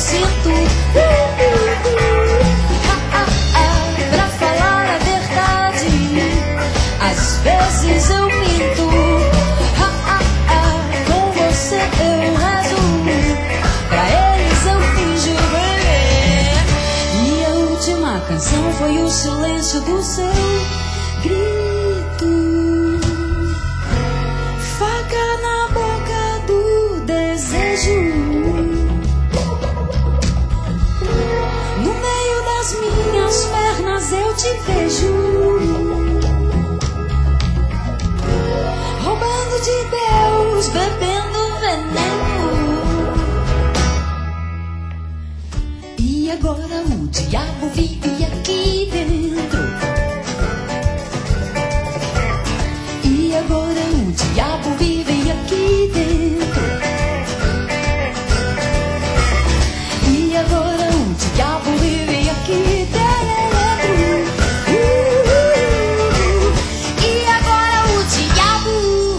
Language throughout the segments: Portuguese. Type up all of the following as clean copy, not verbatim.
sinto. Pra falar a verdade, às vezes eu minto. Com você eu rezo, pra eles eu finjo viver. E a última canção foi o silêncio do seu grito. Faca na boca do desejo. No meio das minhas pernas eu te vejo, roubando de Deus, bebendo veneno. E agora o diabo vive aqui dentro. E agora o diabo vive aqui dentro. E agora o diabo vive aqui dentro. E agora o diabo.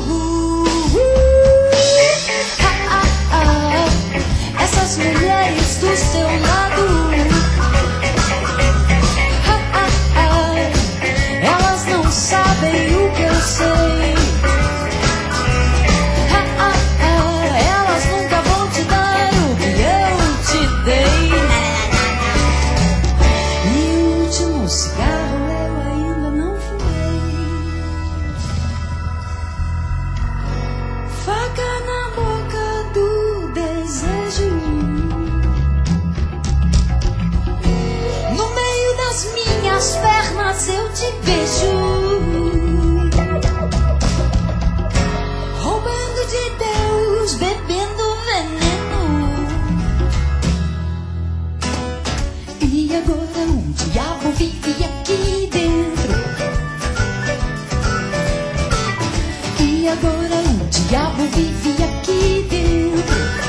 Essas mulheres do seu lado, elas não sabem o que eu sei. Elas nunca vão te dar o que eu te dei. E o último cigarro eu ainda não fumei. Faca na boca do desejo. No meio das minhas pernas eu te vejo, roubando de Deus, bebendo veneno. E agora o diabo vive aqui dentro. E agora o diabo vive aqui dentro.